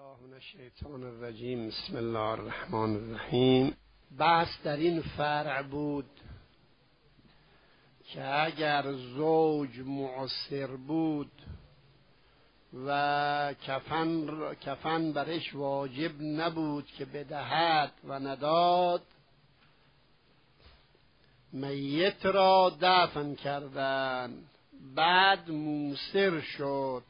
الله من الشیطان الرجیم. بسم الله الرحمن الرحیم. بحث در این فرع بود که اگر زوج معسر بود و کفن برش واجب نبود که بدهد و نداد، میت را دفن کردن، بعد موسر شد،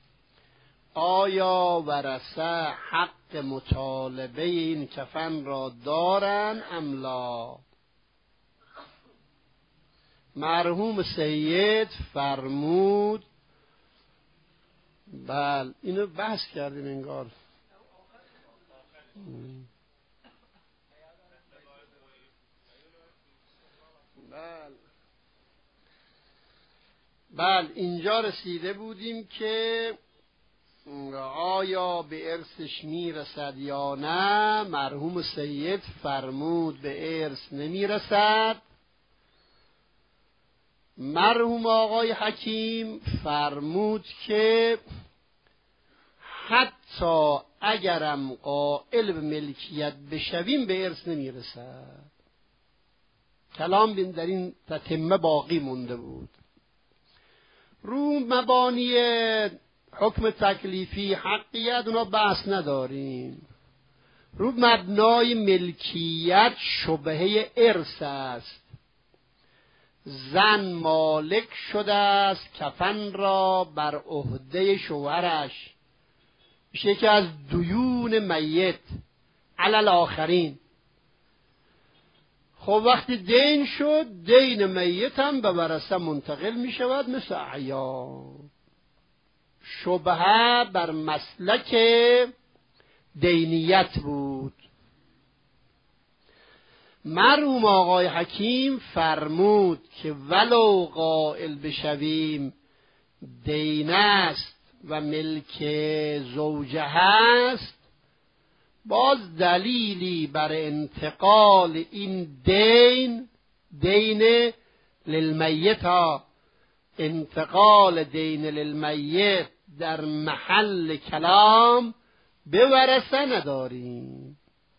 آیا ورثه حق مطالبه این کفن را دارن ام لا؟ مرحوم سید فرمود بله. اینو بحث کردیم انگار. بله اینجا رسیده بودیم که آیا به ارثش میرسد یا نه. مرحوم سید فرمود به ارث نمیرسد. مرحوم آقای حکیم فرمود که حتی اگرم قائل به ملکیت بشویم به ارث نمیرسد. کلام در این تتمه باقی مونده بود. رو مبانی حکم تکلیفی حقیت اونا بحث نداریم. رو مبنای ملکیت شبهه ارث است. زن مالک شده است کفن را بر عهده شوهرش، میشه که از دیون میت علل آخرین. خب وقتی دین شد، دین میت هم به ورثه منتقل می شود مثل اعیان. شبهه بر مسلک دینیت بود. مرحوم آقای حکیم فرمود که ولو قائل بشویم دین است و ملک زوجه هست، باز دلیلی بر انتقال این دین للمیت ها، انتقال دین للمیت در محل کلام به ورثه نداریم،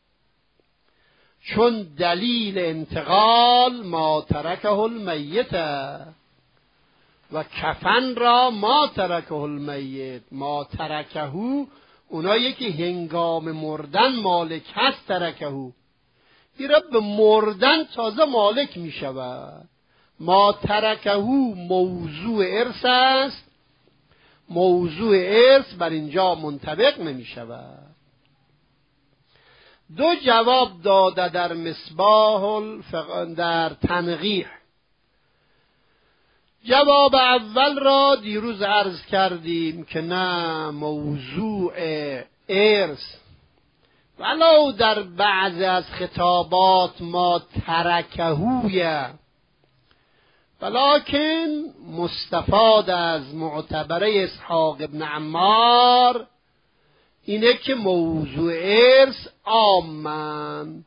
چون دلیل انتقال ما ترکه المیت و کفن را ما ترکه المیت. ما ترکه اونایی که هنگام مردن مالک هست، ترکه این را به مردن تازه مالک می شود. ما ترکه موضوع ارث است، موضوع ارث بر اینجا منطبق نمی شود. دو جواب داده در مصباح در تنقیح. جواب اول را دیروز عرض کردیم که نه، موضوع ارث ولو در بعض از خطابات ما ترکهویه، ولکن مستفاد از معتبره اسحاق ابن عمار اینه که موضوع ارث عامن،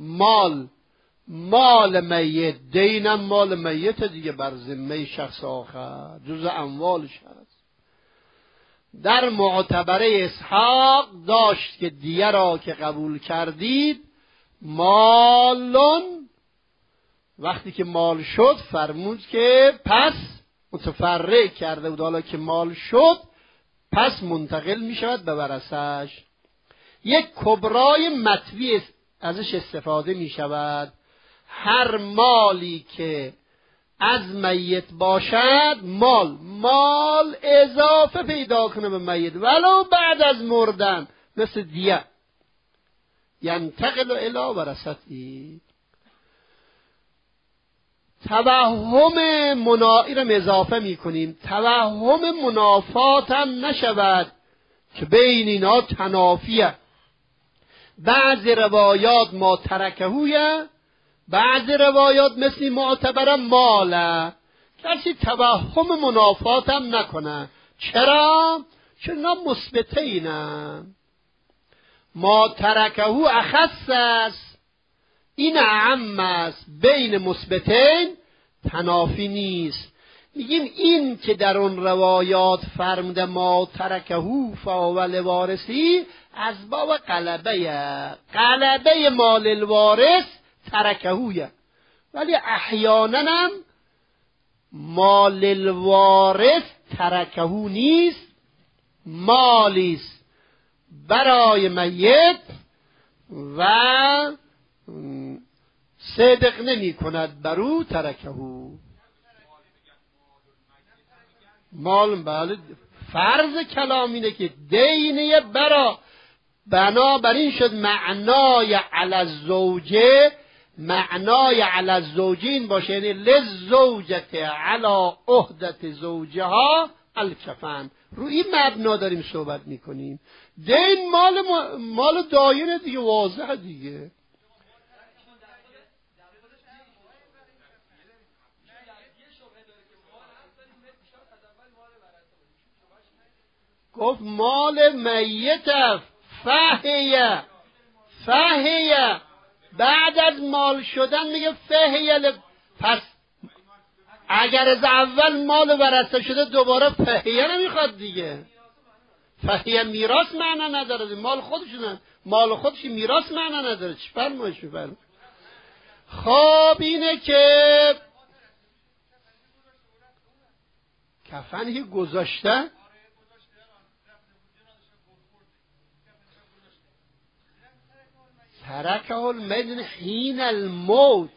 مال میت، دینم مال میت دیگه بر ذمه شخص آخر، جز اموالش هست. در معتبره اسحاق داشت که دیه را که قبول کردید مالون، وقتی که مال شد فرمود که پس متفرع کرده بود، حالا که مال شد پس منتقل می شود به ورثش. یک کبرای مطوی ازش استفاده می شود. هر مالی که از میت باشد، مال اضافه پیدا کنه به میت ولو بعد از مردن، مثل دیه، ینتقل الی ورثتی. توهم این را اضافه می کنیم، توهم منافات هم نشود که بین اینا تنافیه. بعض روایات ما ترکهویه، بعض روایات مثل معتبره ماله. کسی توهم منافات هم نکنه. چرا؟ چون اینا مثبته اینن. ما ترکهو اخص است، این اعم است، بین مثبتین تنافی نیست. میگیم این که در اون روایات فرموده ما ترکهو فاول وارثی از باب قلبه مال الوارث ترکهویه، ولی احیانا هم مال الوارث ترکهو نیست، مالیست برای میت و صدق نمی کند برو ترکهو. مال بله، فرض کلام اینه که دینه بنابراین شد معنای علی الزوجه، معنای علی الزوجه این باشه یعنی للزوجت علی عهدت زوجها الکفن. رو این مبنا داریم صحبت میکنیم. دین مال داینه دیگه، واضحه دیگه. گفت مال میت فهیه بعد از مال شدن میگه فهیه. پس اگر از اول مال ورثه شده دوباره فهیه نمیخواد دیگه. فهیه میراث معنا نداره، مال خودشونه، مال خودش میراث معنا نداره. چی فرمایش می‌فرمایید؟ خب اینه که کفنی گذاشته ترکه المیت حین الموت،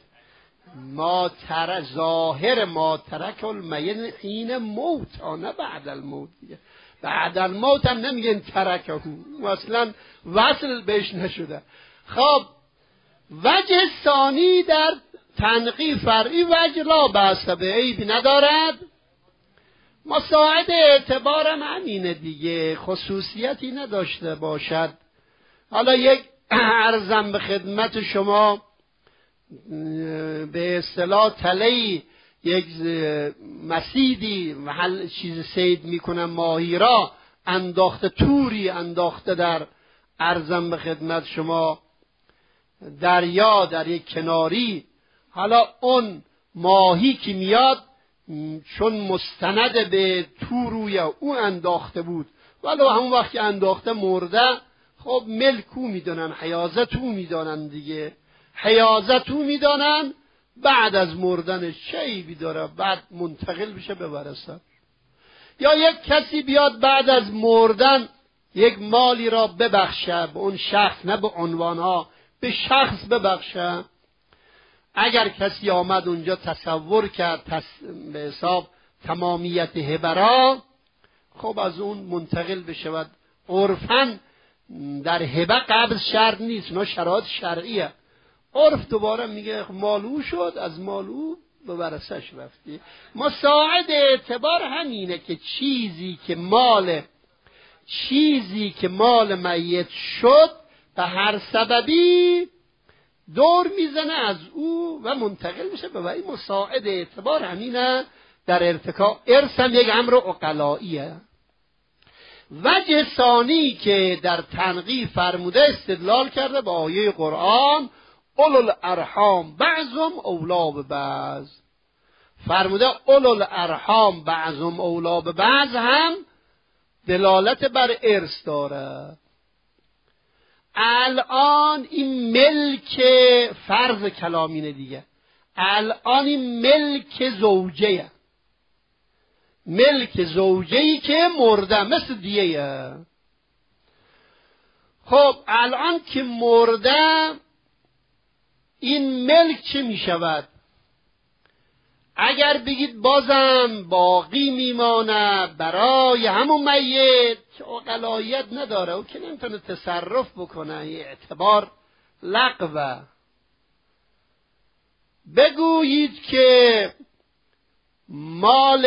ظاهر ما ترک المیت حین موت، نه بعد الموت دیگه. بعد الموت هم نمیگن ترکه، اصلا وصل بهش نشده. خب وجه ثانی در تنقیح فرعی وجه لا بأس به عیبی ندارد، مساعد اعتبارم همینه دیگه، خصوصیتی نداشته باشد. حالا یک عرضم به خدمت شما، به اصطلاح تلهی یک مسیدی محل چیز صید میکنن ماهی را انداخته، توری انداخته در عرضم به خدمت شما دریا در یک کناری. حالا اون ماهی که میاد چون مستند به توروی او انداخته بود، ولو همون وقت که انداخته مرده، خب ملکو میدانن، حیازتو میدانن دیگه، حیازتو میدانن. بعد از مردنش چه عیبی داره؟ بعد منتقل بشه به ورثه. یا یک کسی بیاد بعد از مردن یک مالی را ببخشه به اون شخص، نه به عنوانها، به شخص ببخشه. اگر کسی آمد اونجا تصور کرد به حساب تمامیت هبه، خب از اون منتقل بشود. عرفاً در هبه قبض شرط نیست، نه شرایط شرعیه. عرف دوباره میگه مال او شد، از مال او به ورثه‌اش رفتی. مساعد اعتبار همینه که چیزی که مال میت شد به هر سببی دور میزنه از او و منتقل میشه به وی. مساعد اعتبار همینه در ارتکاب ارث هم یک امر عقلائیه. وجه ثانی که در تنقیح فرموده استدلال کرده با آیه قرآن اولو الارحام بعضهم اولی ببعض. فرموده اولو الارحام بعضهم اولی ببعض هم دلالت بر ارث داره. الان این ملک فرض کلامینه دیگه، الان این ملک زوجه، ملک زوجه‌ای که مرده مثل دیه. خب الان که مرده این ملک چه می شود؟ اگر بگید بازم باقی میمانه برای همون میت که عقلاییت نداره او که نمیتونه تصرف بکنه، اعتبار لغوه. بگویید که مال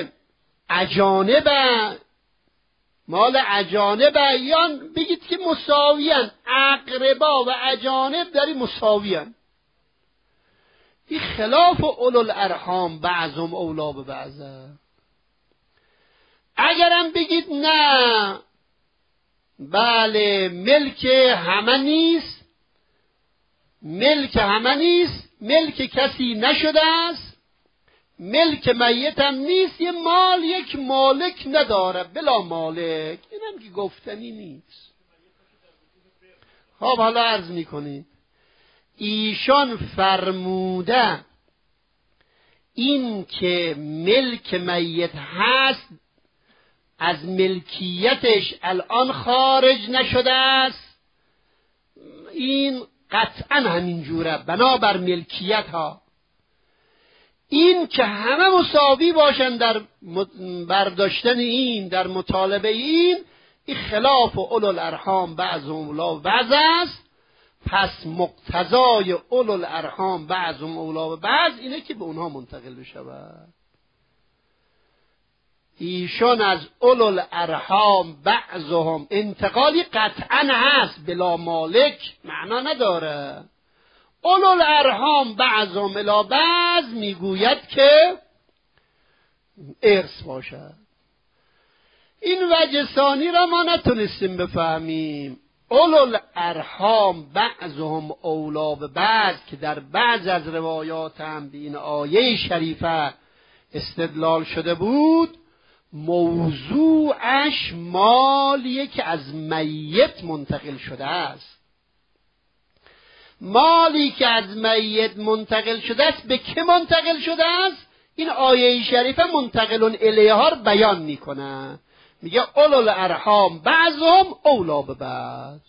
اجانبه یا بگید که مساویان، اقربا و اجانب داری مساویان. این خلاف اولو الارحام بعضهم اولی ببعضه. اگرم بگید نه بله ملک همه نیست، ملک کسی نشده است، ملک میت هم نیست، یه مال یک مالک نداره، بلا مالک، اینم که گفتنی نیست. خب حالا عرض میکنید ایشان فرموده این که ملک میت هست از ملکیتش الان خارج نشده است، این قطعا همین جوره بنابر ملکیت ها. این که همه مساوی باشن در برداشتن این، در مطالبه این خلاف اولو الارحام بعضهم اولا بعض است. پس مقتضای اولو الارحام بعضهم اولا بعض اینه که به اونها منتقل بشود. ایشان از اولو الارحام بعضهم، انتقالی قطعا هست، بلا مالک معنا نداره. اولو الارحام بعضهم الی بعض میگوید که ارث باشد. این وجه ثانی را ما نتونستیم بفهمیم. اولو الارحام بعضهم اولا به بعض که در بعض از روایات هم به این آیه شریفه استدلال شده بود، موضوعش مالیه که از میت منتقل شده است. مالی که از میت منتقل شده است به که منتقل شده است؟ این آیه شریفه منتقلون الیها رو بیان میکنه، میگه اولو الارحام بعضهم اولا به بعض.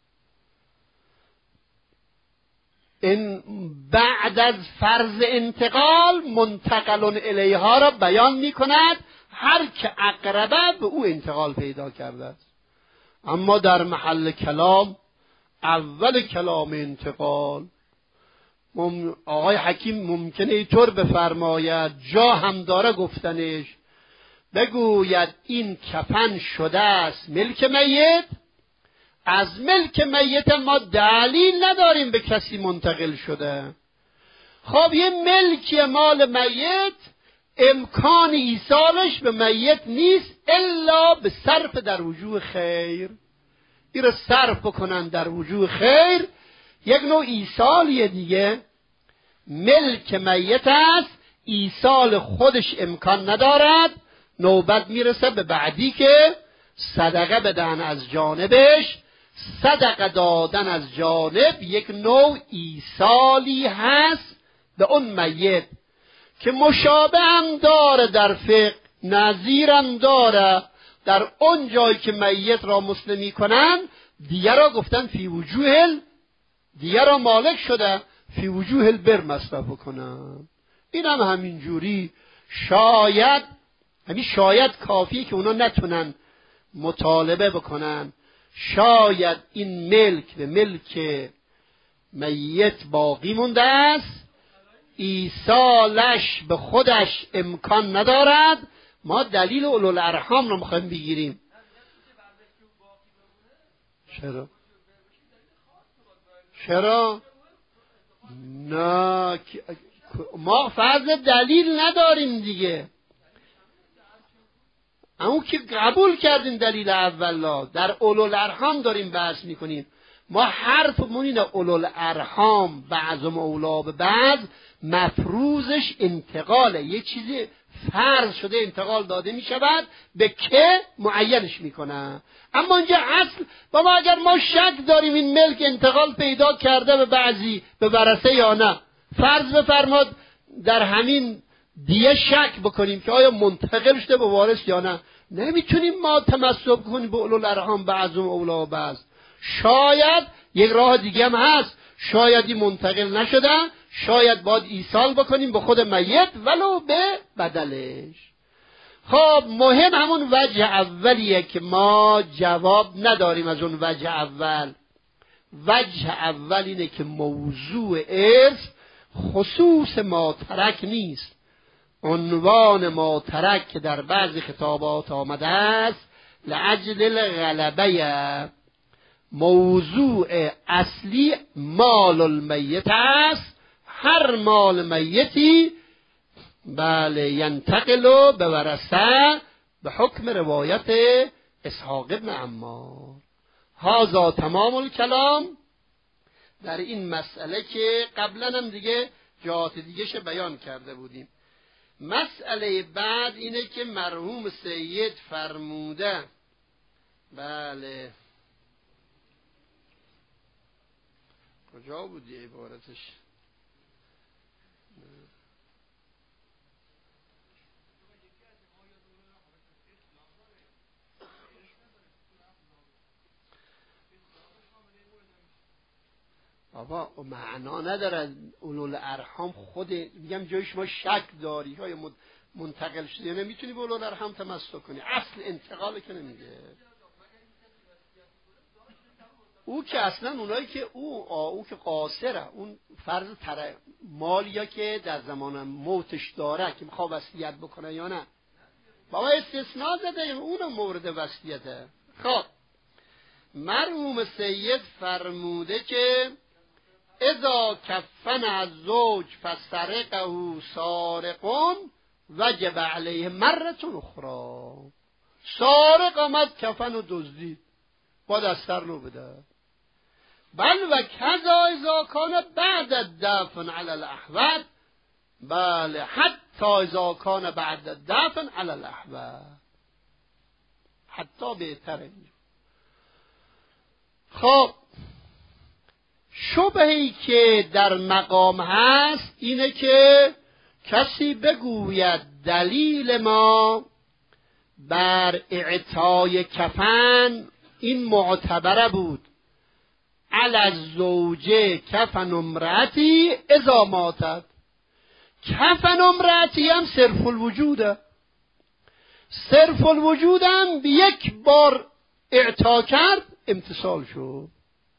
این بعد از فرض انتقال منتقلون الیها را بیان میکند، هر که اقربه به او انتقال پیدا کرده است. اما در محل کلام اول کلام انتقال آقای حکیم ممکنه اینطور بفرماید، جا هم داره گفتنش، بگوید این کفن شده است ملک میت، از ملک میت ما دلیل نداریم به کسی منتقل شده. خب یه ملکی مال میت امکان ایصالش به میت نیست الا به صرف در وجوه خیر. این رو صرف بکنن در وجوه خیر، یک نوع ایصالیه دیگه. ملک میت است، ایصال خودش امکان ندارد، نوبت میرسه به بعدی که صدقه بدن از جانبش. صدقه دادن از جانب یک نوع ایصالی هست به اون میت که مشابه هم داره در فقه، نظیر هم داره. در اون جایی که میت را مسلمی کنن، دیگه را گفتن فی وجوه دیگه را مالک شده، فی وجوه البر مصرف کنن. این هم همین جوری شاید کافیه که اونا نتونن مطالبه بکنن، شاید این ملک به ملک میت باقی مونده است، ایصالش به خودش امکان ندارد. ما دلیل اولو الارحام رو میخوایم بگیریم. چرا؟ نه ما فرض دلیل نداریم دیگه. اما که قبول کردیم دلیل اولا، در اولو الارحام داریم بحث میکنیم. ما حرفمون اینه اولو الارحام بعضهم اولا به بعض، مفروضش انتقاله، یه چیزی فرض شده انتقال داده میشود، به که معینش میکنه. اما اینجا اصل با ما اگر ما شک داریم این ملک انتقال پیدا کرده به بعضی به ورثه یا نه، فرض بفرماد در همین دیگه شک بکنیم که آیا منتقل شده به وارث یا نه، نمیتونیم ما تمسک کنیم به اولو الارحام بعضهم اولا بعض. شاید یک راه دیگه هم هست، شایدی منتقل نشده، شاید باید ایصال بکنیم به خود میت ولو به بدلش. خب مهم همون وجه اولیه که ما جواب نداریم از اون وجه اول. وجه اول اینه که موضوع ارث خصوص ما ترک نیست. عنوان ما ترک که در بعضی خطابات آمده است لعجل الغلبه، موضوع اصلی مال المیت است. هر مال میتی بله ینتقل به ورثه به حکم روایت اسحاق ابن عمار. هذا تمام الکلام در این مسئله که قبلا هم دیگه جهات دیگهش بیان کرده بودیم. مسئله بعد اینه که مرحوم سید فرموده، بله کجا بودی عبارتش؟ بابا معنا نداره اولو الارحام، خود میگم جای شما شک داری های منتقل شده، نمیتونی به اولو الارحام تمسک کنی، اصل انتقال که نمیگه. او که اصلا اونایی که او که قاصره، اون فرض مالیا که در زمان موتش داره که میخواد وصیت بکنه یا نه، بابا استثناء زده اون مورد وصیته. خب مرحوم سید فرموده که اذا کفن از زوج فسرقه سارقون وجب علیه مرتون اخرى. سارق آمد کفن و دزدید، باید از سر نو بده. بل و کذا اذا کان بعد الدفن علی الاحوط، بله حتی اذا کان بعد الدفن علی الاحوط، حتی بهتره. خب شبهی که در مقام هست اینه که کسی بگوید دلیل ما بر اعطای کفن این معتبره بود، علی الزوجه کفن امرأتی اذا ماتت. کفن امرأتی هم صرف الوجوده، صرف الوجود هم به یک بار اعطا کرد امتصال شد.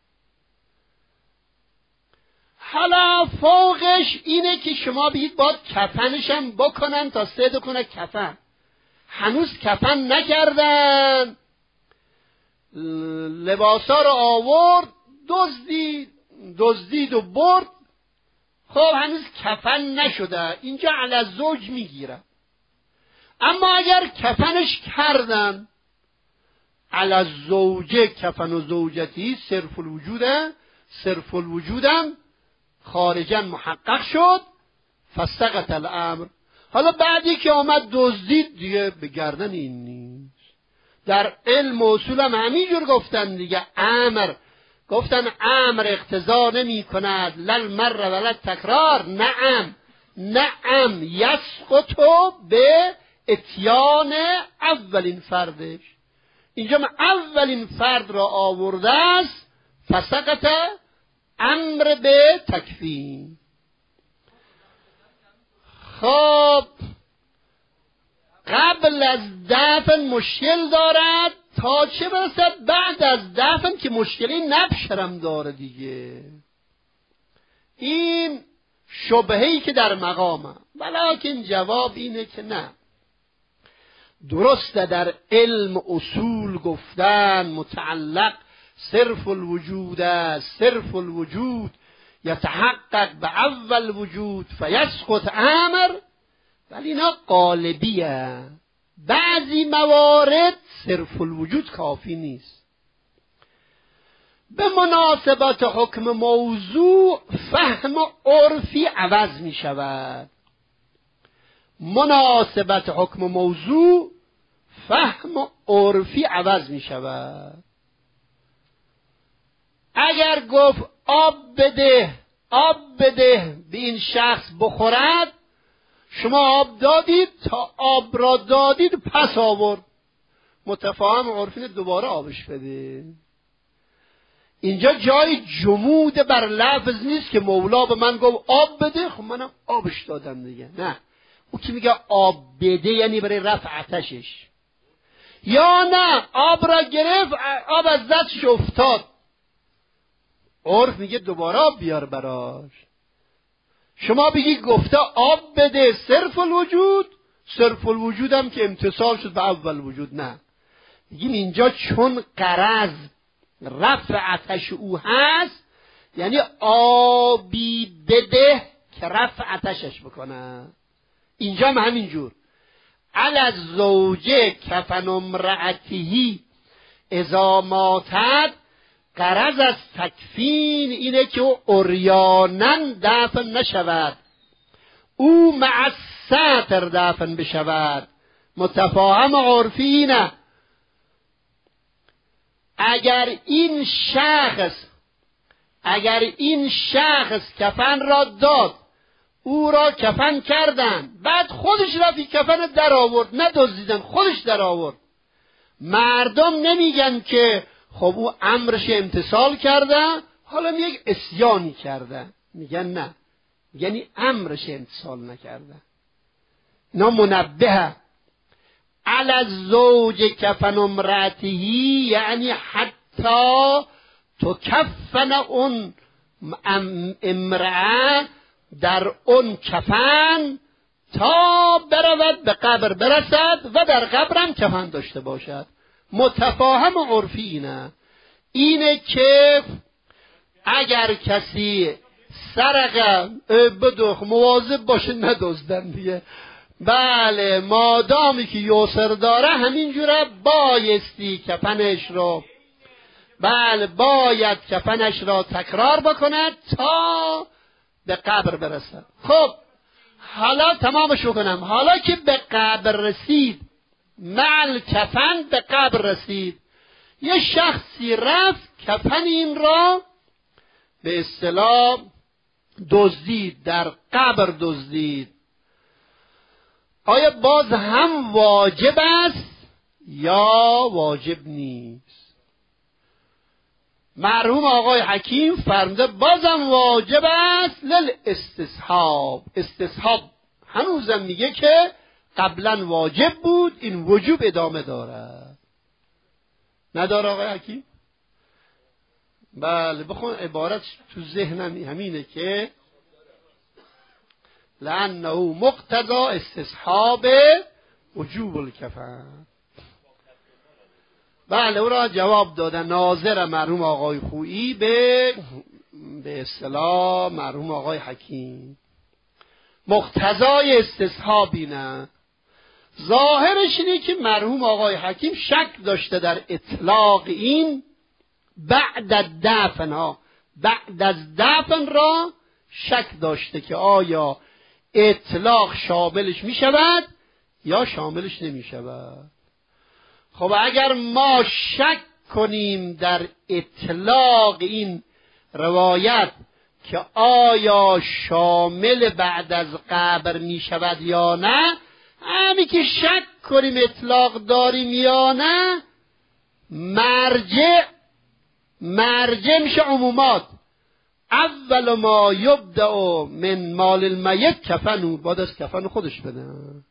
حالا فوقش اینه که شما بگید باید کفنشم بکنن تا صید کنه کفن، هنوز کفن نکردن، لباسا رو آورد دزدید و برد، خب هنوز کفن نشده، اینجا علی الزوج میگیره. اما اگر کفنش کردن، علی الزوجه کفن و زوجتی صرف الوجوده، صرف الوجودم خارجا محقق شد، فسقط الامر. حالا بعدی که آمد دزدید دیگه به گردن این نیست. در علم و اصول هم همینجور گفتن دیگه، امر گفتن امر اقتضا نمی کند لل مر ولل تکرار. نعم یسقطو به اتیان اولین فردش. اینجا من اولین فرد را آورده است، فسقط امر به تکفین. خب قبل از دفن مشکل دارد، تا چه برسد بعد از دفن که مشکلی نبشرم داره دیگه. این شبهه‌ای که در مقامه، ولیکن جواب اینه که نه، درسته در علم اصول گفتن متعلق صرف الوجود است، صرف الوجود یتحقق به اول وجود فیسقط امر، ولی اینا قالبیه. بعضی موارد صرف الوجود کافی نیست. به مناسبت حکم موضوع فهم عرفی عوض می شود. مناسبت حکم موضوع فهم عرفی عوض می شود. اگر گفت آب بده به این شخص بخورد، شما آب دادید، تا آب را دادید پس آورد، متفاهم عرفین دوباره آبش بده. اینجا جای جمود بر لفظ نیست که مولا به من گفت آب بده خب منم آبش دادم دیگه. نه، او که میگه آب بده یعنی برای رفع آتشش، یا نه آب را گرفت آب از دستش افتاد، عرف میگه دوباره آب بیار براش. شما بگی گفته آب بده صرف الوجود، صرف الوجود هم که امتصال شد به اول وجود، نه، بگیم اینجا چون غرض رفع آتش او هست، یعنی آبی بده که رفع آتشش بکنه. اینجا هم همینجور علی الزوجه کفن امرأته اذا ماتت، غرض از تکفین اینه که او عریاناً دفن نشود، او مع ساتر دفن بشود. متفاهم عرفی اینه اگر این شخص کفن را داد، او را کفن کردن، بعد خودش رفت کفن در آورد، ندزدیدن، خودش در آورد، مردم نمیگن که خب او امرش امتثال کرده، حالا میگه عصیانی کرده، میگن نه، یعنی امرش امتثال نکرده. اینا منبه علی الزوج کفن امرأته، یعنی حتی تکفن اون امرأه در اون کفن تا برود به قبر برسد و در قبرم کفن داشته باشد. متفاهم عرفی اینه که اگر کسی سرقه بدوخ مواظب باشه ندزدن دیگه. بله مادامی که یسر داره همینجوره بایستی کفنش رو، بله باید کفنش را تکرار بکند تا به قبر برسد. خب حالا تمامش کنم. حالا که به قبر رسید، مع کفن به قبر رسید، یه شخصی رفت کفن این را به اصطلاح دزدید، در قبر دزدید، آیا باز هم واجب است یا واجب نیست؟ مرحوم آقای حکیم فرموده بازم واجب است للاستصحاب. استصحاب هنوزم میگه که قبلا واجب بود، این وجوب ادامه داره. نداره آقای حکیم؟ بله بخون عبارت تو ذهنم همینه که لأنه مقتضى استصحاب وجوب الکفن. بله او را جواب دادن ناظر مرحوم آقای خویی به اصطلاح مرحوم آقای حکیم. مقتضای استصحاب اینه. ظاهرش اینه که مرحوم آقای حکیم شک داشته در اطلاق این بعد از دفن ها، بعد از دفن را شک داشته که آیا اطلاق شاملش می شود یا شاملش نمی شود. خب اگر ما شک کنیم در اطلاق این روایت که آیا شامل بعد از قبر می شود یا نه، همین که شک کنیم اطلاق داریم یا نه، مرجع میشه عمومات. اول ما یبدأ من مال المیت کفنو، بعد از کفن خودش بده.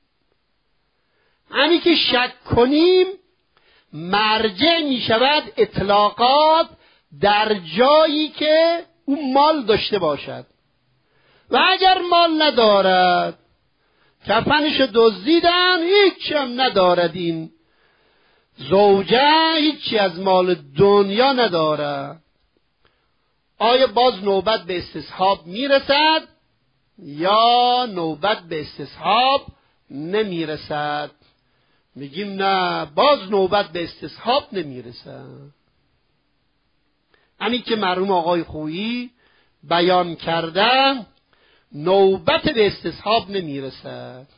همین که شک کنیم مرجع می شود اطلاقات در جایی که اون مال داشته باشد. و اگر مال ندارد، کفنش دزدیدن، هیچی هم ندارد، این زوجه هیچی از مال دنیا نداره، آیا باز نوبت به استصحاب میرسد یا نوبت به استصحاب نمیرسد؟ میگیم نه، باز نوبت به استصحاب نمیرسد. همین که مرحوم آقای خویی بیان کردن نوبت به استصحاب نمیرسد.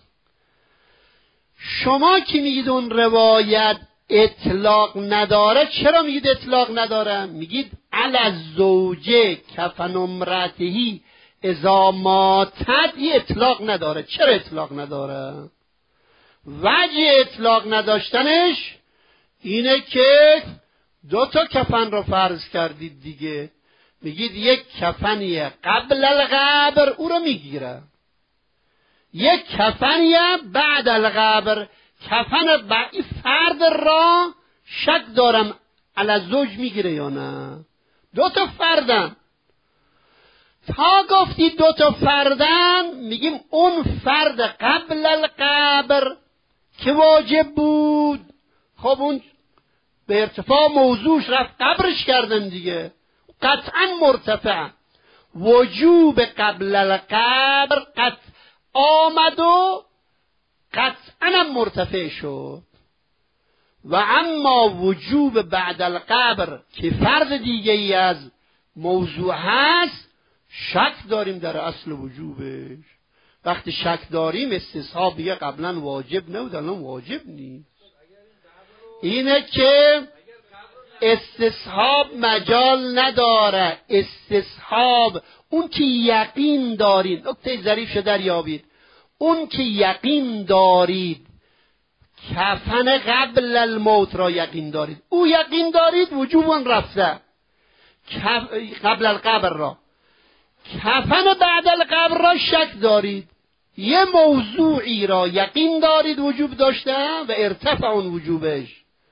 شما که میگید اون روایت اطلاق نداره، چرا میگید اطلاق نداره؟ میگید علی الزوجه کفن امرأته اذا ماتت، این اطلاق نداره. چرا اطلاق نداره؟ وجه اطلاق نداشتنش اینه که دو تا کفن رو فرض کردید دیگه. میگید یک کفنیه قبل القبر، او رو میگیره، یک کفنیه بعد القبر، کفن این فرد را شک دارم علی الزوج میگیره یا نه. دو تا فردن، تا گفتی دو تا فردن، میگیم اون فرد قبل القبر که واجب بود، خب اون به ارتفاع موضوعش رفت قبرش کردن دیگه، قطعا مرتفع. وجوب قبل القبر قطع آمد و قطعا مرتفع شد. و اما وجوب بعد القبر که فرد دیگه ای از موضوع هست، شک داریم در اصل وجوبش. وقتی شک داریم استصحاب دیگه قبلا واجب نبود، الان واجب نیست. اینه که استصحاب مجال نداره. استصحاب اون که یقین دارید، نکته ظریف شده دریابید، اون که یقین دارید کفن قبل الموت را یقین دارید، او یقین دارید وجوباً رفته قبل القبر را، کفن بعد القبر را شک دارید. یه موضوعی را یقین دارید وجوب داشته و ارتفع اون وجوبش،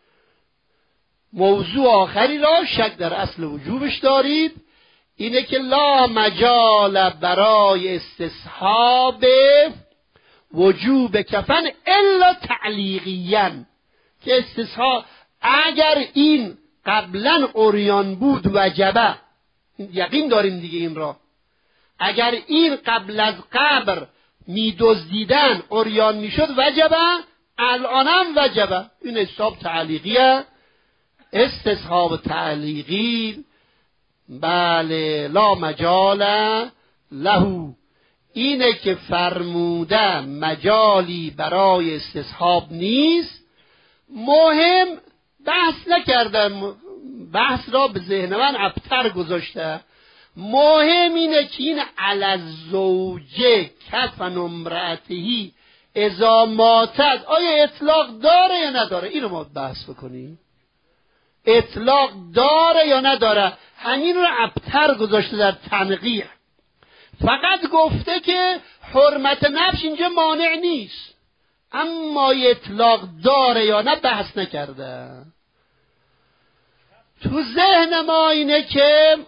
موضوع آخری را شک در اصل وجوبش دارید. اینه که لا مجال برای استصحاب وجوب کفن الا تعلیقیاً، که استصحاب اگر این قبلا عریان بود وجبه، یقین داریم دیگه این را، اگر این قبل از قبر می‌دزدیدن عریان میشد وجبه، الانم وجبه. این استصحاب تعلیقیه. استصحاب تعلیقی بله لا مجال له، اینه که فرموده مجالی برای استصحاب نیست. مهم بحث نکردم، بحث را به ذهن من ابتر گذاشته. مهم اینه که این علی الزوجه کفن امرأته اذا ماتت آیا اطلاق داره یا نداره؟ اینو ما بحث بکنیم. اطلاق داره یا نداره؟ همین رو ابتر گذاشته در تنقیح. فقط گفته که حرمت نفس اینجا مانع نیست، اما اطلاق داره یا نه بحث نکرده. تو ذهن ما اینه که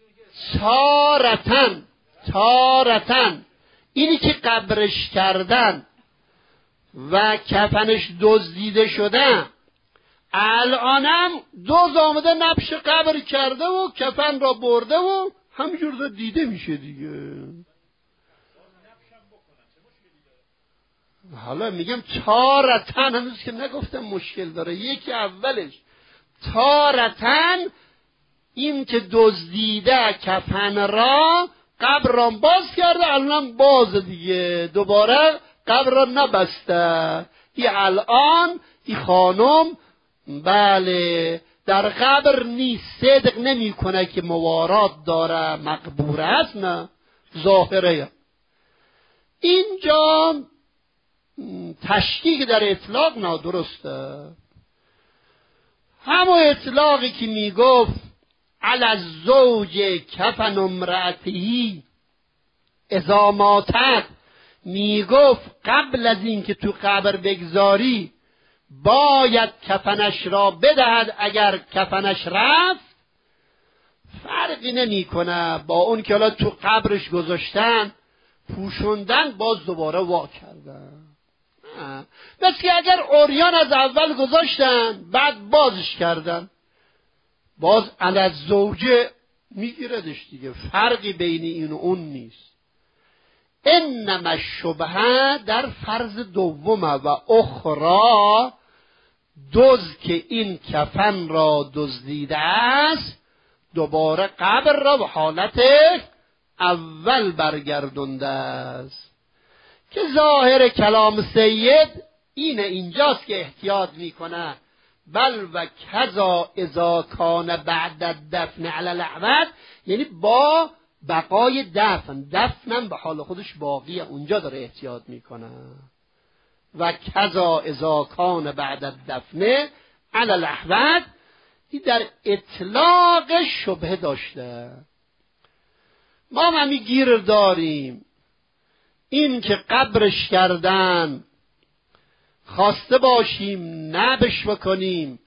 تارتن اینی که قبرش کردن و کفنش دزدیده شده، الانم دوز آمده نبش قبر کرده و کفن را برده و همینجور دیده میشه دیگه. حالا میگم تارتن، هنوز که نگفتم مشکل داره. یکی اولش تارتن این که دزدیده کفن را قبر را باز کرده، الان باز دیگه دوباره قبر را نبسته. ای الان ای خانم بله در قبر نیست، صدق نمی کنه که موارات داره مقبور است، نه ظاهره. اینجا تشکیک در اطلاق نادرسته. همون اطلاقی که میگفت علی الزوج کفن امرأته اذا ماتت، میگفت قبل از این که تو قبر بگذاری باید کفنش را بدهد اگر کفنش رفت، فرقی نمی کنه با اون که حالا تو قبرش گذاشتن پوشوندن باز دوباره وا کردن. بس که اگر عریان از اول گذاشتن بعد بازش کردن، باز علی الزوجه میگیردش دیگه، فرقی بین این و اون نیست. انما الشبهه در فرض دومه و اخرى، که این کفن را دزدیده است دوباره قبر را به حالت اول برگردونده است. که ظاهر کلام سید اینه، اینجاست که احتیاط میکنه بل و کذا اذا کان بعد الدفن علی الاعود، یعنی با بقای دفنم به حال خودش باقیه، اونجا داره احتیاط میکنه. و کذا اذا کان بعد الدفن علی الاحوط، این در اطلاق شبهه داشته. ما همی گیر داریم این که قبرش کردن خواسته باشیم نبش بکنیم،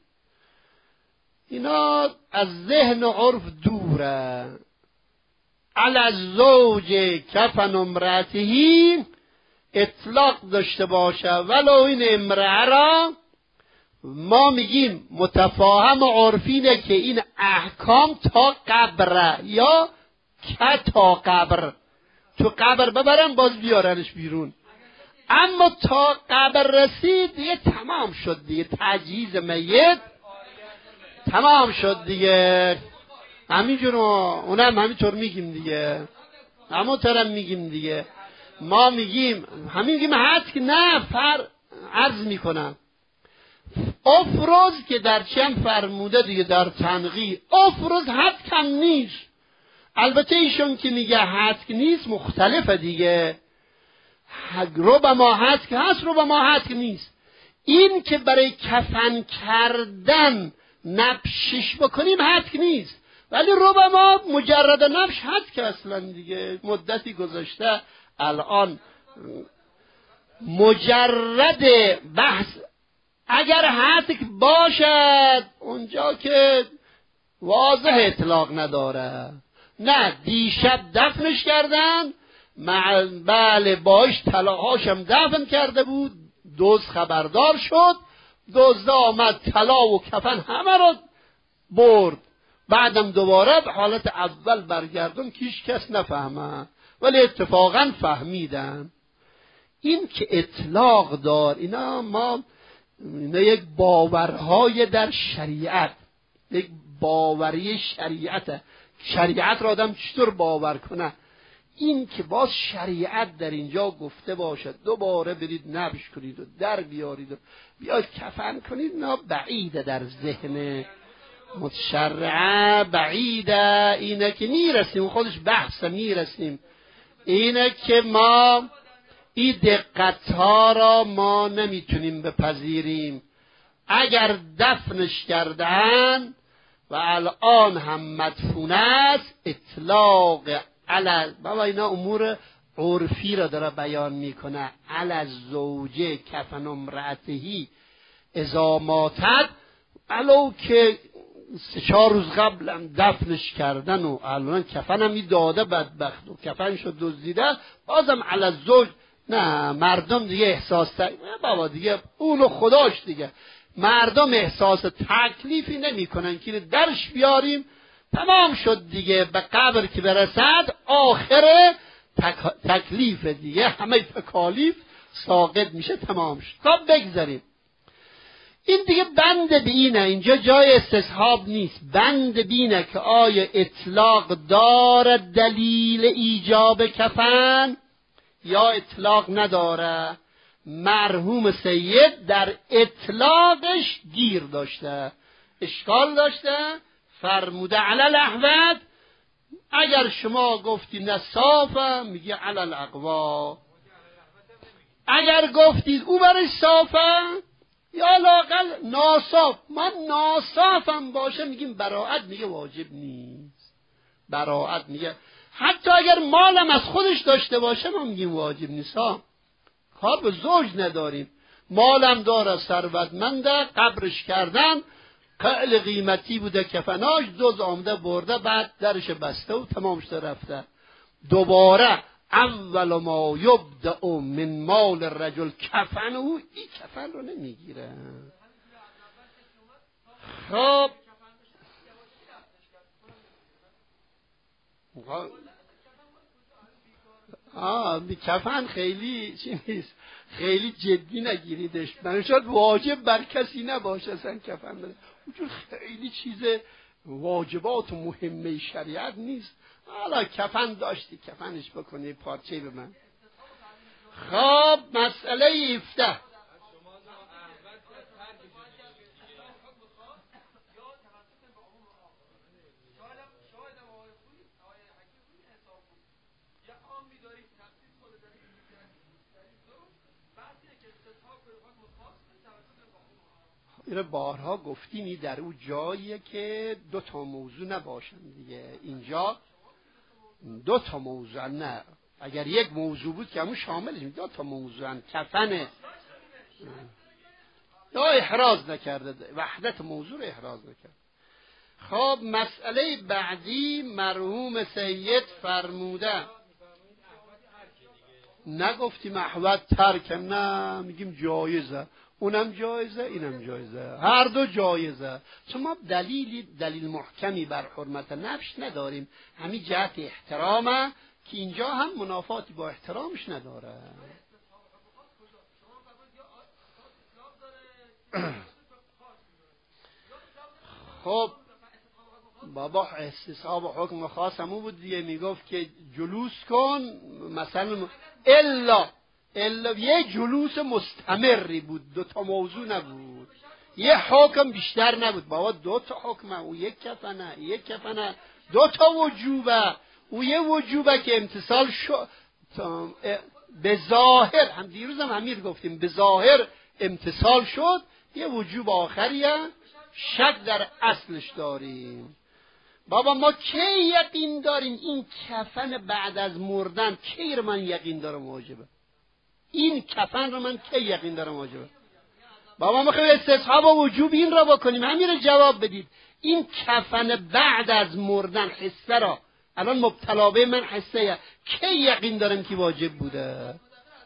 اینا از ذهن و عرف دوره. علی الزوج کفن امرأته اطلاق داشته باشه، ولو این امرأه را ما میگیم متفاهم و عرفینه که این احکام تا قبره یا که تا قبر، تو قبر ببرن باز بیارنش بیرون، اما تا قبر رسید دیگه تمام شد دیگه، تجهیز میت تمام شد دیگه. همینجور اونم همینطور میگیم دیگه، همونطورم میگیم دیگه. ما میگیم هست که نه عرض میکنم افروز که در چند فرموده دیگه در تنقیح افروز حد کم نیست. البته ایشون که میگه حد نیست مختلفه دیگه، ربما هست که هست ربما هست که نیست. این که برای کفن کردن نبشش بکنیم هست که نیست، ولی ربما مجرد نبش هست که اصلا دیگه مدتی گذاشته. الان مجرد بحث اگر حتک باشد اونجا که واضح اطلاق نداره، نه دیشب دفنش کردن، بله باش طلاهاشم دفن کرده بود، دزد خبردار شد، دزد آمد طلا و کفن همه رو برد، بعدم دوباره به حالت اول برگردون که هیچ کس نفهمه، ولی اتفاقا فهمیدن. این که اطلاق دار اینا یک باورهای در شریعت، یک باوری شریعت را آدم چطور باور کنه؟ این که باز شریعت در اینجا گفته باشد دوباره برید نبش کنید و در بیارید و بیاید کفن کنید، نه بعیده در ذهن متشرعه، بعیده. اینه که میرسیم خودش بحث میرسیم، اینه که ما این دقتها را ما نمیتونیم بپذیریم. اگر دفنش کردن و الان هم مدفون است، اطلاق علی بابا اینا امور عرفی را داره بیان میکنه، علی زوجه کفن امرأتهی اذا ماتت، ولو که 3-4 روز قبل هم دفنش کردن و الان کفن هم داده بدبخت و کفن شد دزدیده، بازم علی الزوج نه. مردم دیگه احساس بابا دیگه اونو خداش دیگه، مردم احساس تکلیفی نمی کنن که درش بیاریم، تمام شد دیگه. به قبر که برسد آخر تکلیف دیگه، همه تکالیف ساقط میشه، تمام شد. خب بگذاریم این دیگه بند به اینه، اینجا جای استصحاب نیست، بند بینه که آیا اطلاق دارد دلیل ایجاب کفن یا اطلاق نداره. مرحوم سید در اطلاقش گیر داشته، اشکال داشته، فرموده علی الاحوط. اگر شما گفتی نصافه میگه علی الاقوا، اگر گفتید او برای صافه یا لاقل ناصاف، من ناصافم باشه میگیم براعت، میگه واجب نیست. براعت میگه حتی اگر مالم از خودش داشته باشه ما میگیم واجب نیست. کار به زوج نداریم، مالم داره، ثروتمنده، قبرش کردن، خیلی قیمتی بوده کفناش، دزد آمده برده، بعد درش بسته و تمام شده رفته. دوباره اول ما یبدأ من مال الرجل کفنه، این کفن رو نمیگیره. خب کفن خیلی چی نیست، خیلی جدی نگیریدش، من شاید واجب بر کسی نباشه اصلا کفن بده، اونجور خیلی چیز واجبات و مهمه شریعت نیست. حالا کفن داشتی کفنش بکنی، پارچه به من. خب مسئله 17 این بارها گفتیم در اون جاییه که 2 موضوع نباشن دیگه. اینجا 2 موضوع نه، اگر 1 موضوع بود که همون شاملش 2 موضوع کفن یا احراز نکرده، وحدت موضوع رو احراز نکرد. خب مسئله بعدی مرحوم سید فرموده، نگفتیم احوط ترک، نه میگیم جایزه، اونم جایزه اینم جایزه، هر دو جایزه، چون ما دلیل محکمی بر حرمت نفش نداریم. همین جهت احترامه که اینجا هم منافاتی با احترامش نداره. خب بابا استصحاب حکم خاص همون بود دیگه، میگفت که جلوس کن مثلا الا یه جلوس مستمری بود، 2 تا موضوع نبود، یه حکم بیشتر نبود. بابا 2 تا حکمه، او یک کفنه 2 تا وجوبه، او یه وجوبه که امتصال شد به ظاهر، هم دیروز هم همین گفتیم، به ظاهر امتصال شد، یه وجوب آخریه شک در اصلش داریم. بابا ما کی یقین داریم این کفن بعد از مردن کی رو من یقین دارم واجبه؟ این کفن رو من کی یقین دارم واجبه؟ بابا ما خیلی استصحاب و وجوب این را بکنیم، همین رو جواب بدید. این کفن بعد از مردن حسه را الان مبتلا به من حسه کی یقین دارم که واجب بوده؟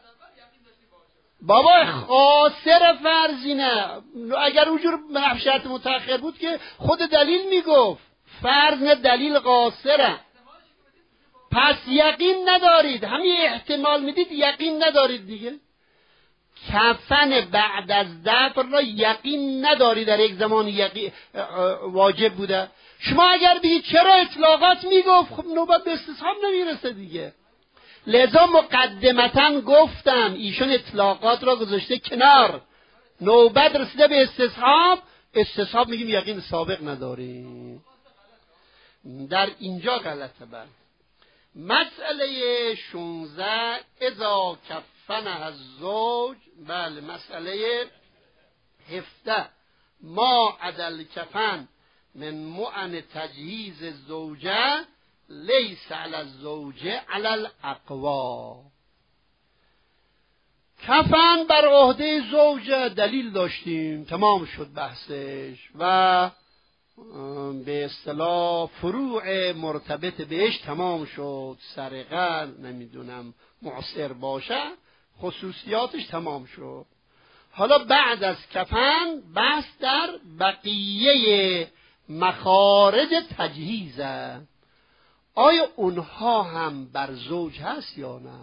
بابا خاسر فرضینه، اگر اونجور به شرط متأخر بود که خود دلیل میگفت، فرض نه دلیل قاصره. پس یقین ندارید، همین احتمال میدید، یقین ندارید دیگه. کفن بعد از دفن را یقین نداری در یک زمان یقین واجب بوده. شما اگر بگید چرا اطلاقات میگفت، خب نوبت به استصحاب نمیرسه دیگه. لذا مقدمتا گفتم ایشون اطلاقات را گذاشته کنار، نوبت رسیده به استصحاب میگیم یقین سابق نداریم. در اینجا غلطه. بر مسئله 16 اذا کفن الزوج، بله مسئله 17 ما عدل کفن من مؤن تجهیز الزوجه لیس علی الزوجه علی الاقوا. کفن بر عهده زوجه دلیل داشتیم، تمام شد بحثش و به اصطلاح فروع مرتبط بهش تمام شد، سرقه نمیدونم معصر باشه خصوصیاتش تمام شد. حالا بعد از کفن بحث در بقیه مخارج تجهیزه. آیا اونها هم بر زوج هست یا نه؟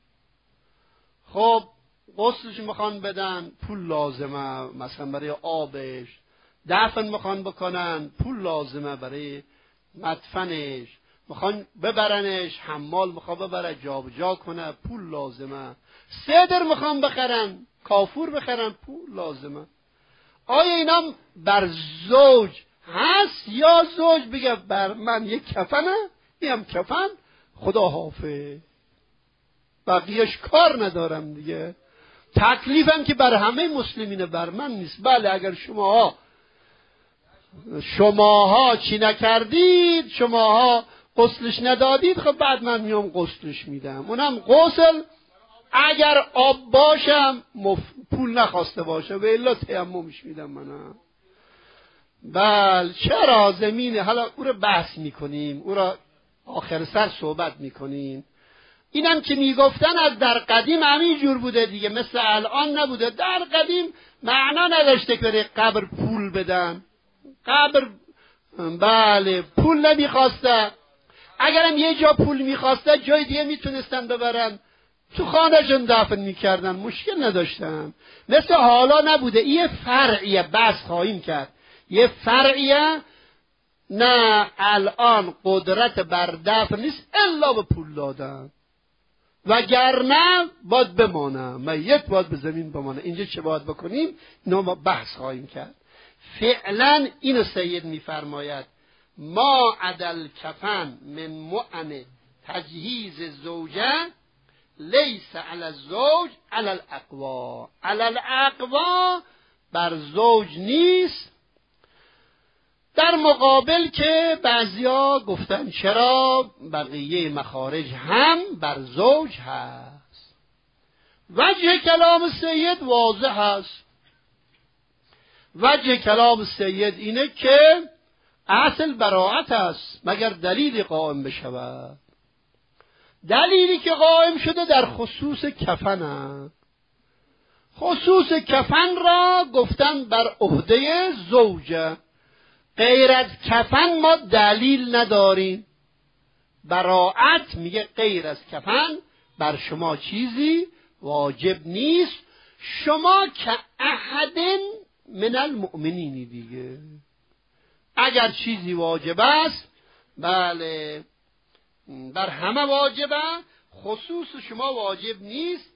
خب غسلش میخوان بدن، پول لازمه، مثلا برای آبش. دفن میخوان بکنن، پول لازمه برای مدفنش. میخوان ببرنش حمال، میخوان ببره جابجا کنه، پول لازمه. صدر میخوان بخرن، کافور بخرن، پول لازمه. آیا اینا بر زوج هست یا زوج بگه بر من یک کفنه، میم کفن، خدا حافظ، بقیهش کار ندارم دیگه، تکلیفم که بر همه مسلمین بر من نیست. بله اگر شماها چی نکردید، شماها غسلش ندادید، خب بعد من میام غسلش میدم. اونم غسل اگر آب باشم پول نخواسته باشه و الا تیممش میدم منم. بله چرا زمینه، حالا او رو بحث میکنیم، او را آخر سر صحبت میکنیم. اینم که میگفتن از در قدیم همین جور بوده دیگه، مثل الان نبوده. در قدیم معنا نداشته که قبر پول بدن، قبر بله پول نمیخواسته. اگرم یه جا پول میخواسته جای دیگه میتونستن ببرن، تو خانهشون دفن میکردن، مشکل نداشتن. مثل حالا نبوده. این فرعیه، بحث خواهیم کرد، یه فرعیه. نه الان قدرت بر دفن نیست الا به پول دادن، وگرنه باید بمانه، میت باید به زمین بمانه. اینجا چه باید بکنیم؟ اینو ما بحث خواهیم کرد. فعلا اینو سید میفرماید ما عدل کفن من مؤن تجهیز زوجه لیس علی الزوج علی الاقوا. علی الاقوا بر زوج نیست، در مقابل که بعضیا گفتن چرا بقیه مخارج هم بر زوج هست. وجه کلام سید واضح هست. وجه کلام سید اینه که اصل براءت است مگر دلیلی قائم بشود. دلیلی که قائم شده در خصوص کفن است. خصوص کفن را گفتن بر عهده زوجه. غیر از کفن ما دلیل نداریم. براءت میگه غیر از کفن بر شما چیزی واجب نیست، شما که احد من المؤمنینی دیگه. اگر چیزی واجب است بله بر همه واجبه، خصوص شما واجب نیست.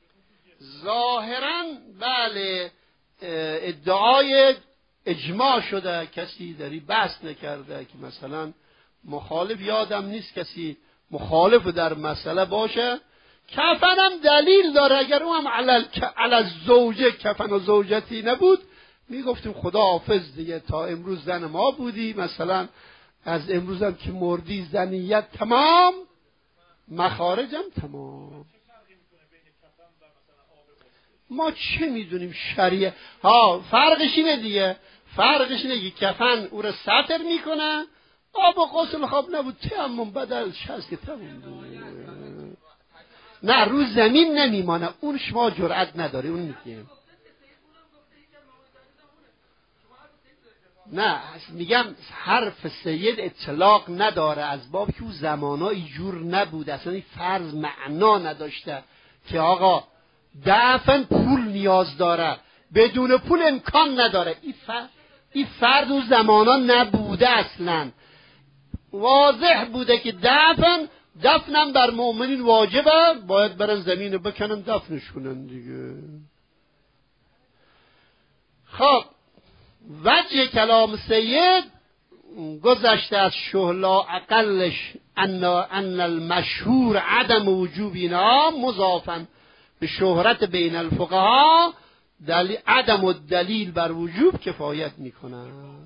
ظاهرا بله ادعای اجماع شده، کسی داری بحث نکرده که مثلا مخالف، یادم نیست کسی مخالف در مسئله باشه. کفن هم دلیل داره، اگر اون هم علی زوجه کفن و زوجتی نبود میگفتیم خدا حافظ دیگه، تا امروز زن ما بودی، مثلا از امروز هم که مردی زنیت تمام، مخارجم تمام. ما چه میدونیم شریعه فرقش اینه دیگه، فرقش اینه که کفن او رو ساتر میکنه، آب و غسل خواب نبود تیمم بدلش هست که تمام نه رو زمین نمیمانه، اون شما جرأت نداره اون میگه. نه میگم حرف سید اطلاق نداره، از باب که او زمانایی جور نبود، اصلا این فرض معنا نداشته که آقا دفن پول نیاز داره، بدون پول امکان نداره. این فرض او زمانا نبوده، اصلا واضح بوده که دفنم بر مؤمنین واجبه، باید برن زمین بکنن دفنش کنن دیگه. خب وجه کلام سید گذشته از شهلا اقلش ان المشهور عدم وجوب اینا مضافا به شهرت بین الفقها، عدم الدلیل بر وجوب کفایت میکنه.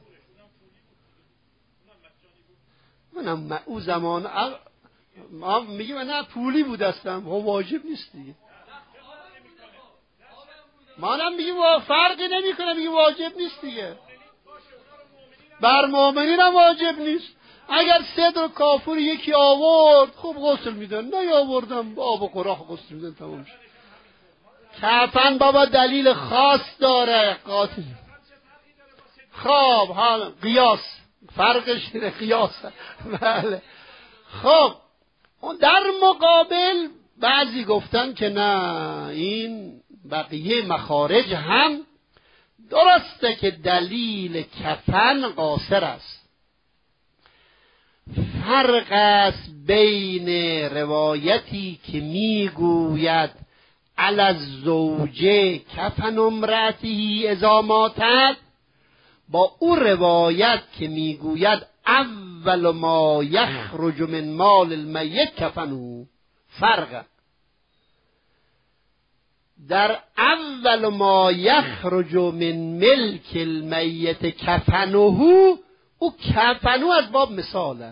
منم او زمان میگه نه پولی بود اصلا واجب نیست دیگه. منم میگه فرقی نمیکنه، میگه واجب نیست دیگه، بر مؤمنین هم واجب نیست. اگر صدر کافور یکی آورد خب غسل میدن، نه آوردم آب و قراح غسل میدن تمام شد. کفن بابا دلیل خاص داره قاطع. خب حالا قیاس فرقش قیاس بله. خب در مقابل بعضی گفتن که نه، این بقیه مخارج هم درسته که دلیل کفن قاصر است. فرق است بین روایتی که میگوید علی الزوجه کفن امرأته اذا ماتت با او روایت که میگوید اول ما یخرج من مال المیت کفنه. فرق در اول ما یخرج من ملک المیت کفنه، او کفنه از باب مثاله،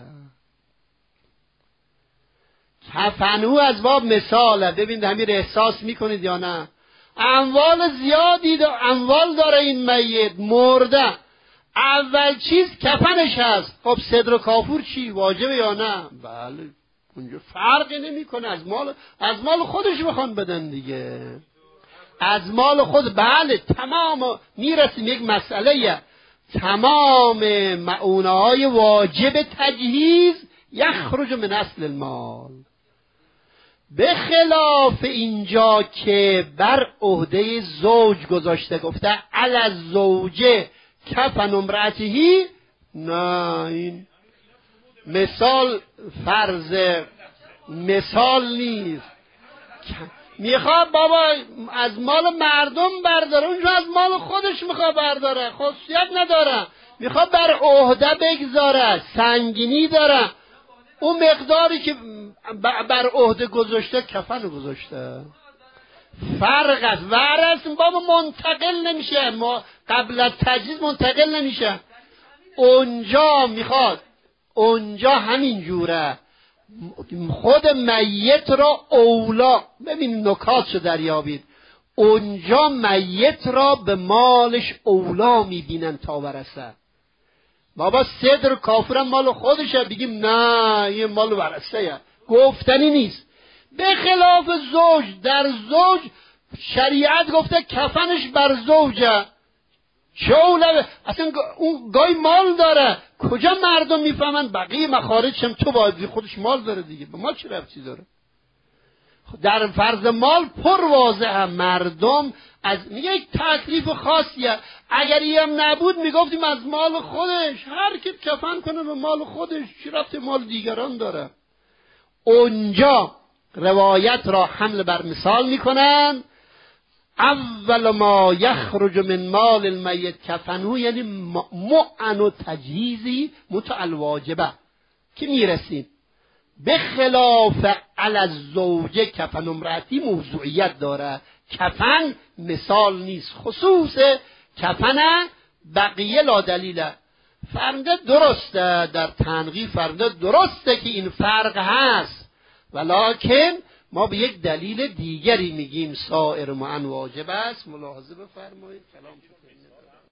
کفنه از باب مثاله. ببینید همین احساس میکنید یا نه؟ اموال زیادی اموال داره این میت مرده، اول چیز کفنش هست. خب صدر و کافور چی واجبه یا نه؟ بله اونجا فرقی نمیکنه، از مال خودش بخوان بدن دیگه، از مال خود. بله تمام میرسیم یک مسئله، تمام معونه های واجب تجهیز یخرج من اصل المال، به خلاف اینجا که بر عهده زوج گذاشته، گفته علی الزوجه کفن امرأته. نه این مثال فرض مثال نیست. میخواد بابا از مال مردم برداره، اونجا از مال خودش میخواد برداره، خصوصیت نداره، میخواد بر عهده بگذاره، سنگینی داره. اون مقداری که بر عهده گذاشته کفن گذاشته. فرق است. ورث بابا منتقل نمیشه، ما قبل از تجهیز منتقل نمیشه. اونجا میخواد، اونجا همین جوره، خود میت را اولا، ببین نکاتشو دریابید، اونجا میت را به مالش اولا میبینن تا ورثه. بابا صدر کافرم مال خودشه، بگیم نه این مال ورثه، گفتنی نیست. به خلاف زوج، در زوج شریعت گفته کفنش بر زوجه، چه اصلا اون گای مال داره، کجا مردم میفهمن بقیه مخارج هم تو باید، خودش مال داره دیگه، به ما چه ربطی داره؟ در فرض مال پر واضحه، مردم میگه یک تکلیف خاصیه. اگر این هم نبود میگفتیم از مال خودش، هر کی کفن کنه به مال خودش، چی رفت مال دیگران داره. اونجا روایت را حمل بر مثال میکنن. اول ما یخرج من مال المیت کفنه، یعنی مؤن و تجهیزی متعالواجبه که میرسیم. به خلاف علی الزوجه کفن امرأتی موضوعیت داره. کفن مثال نیست، خصوص کفن بقیه لا دلیله. فرموده درسته در تنقیح، فرموده درسته که این فرق هست، ولکن ما به یک دلیل دیگری میگیم سایر معن واجب است. ملاحظه بفرمایید. کلام شد.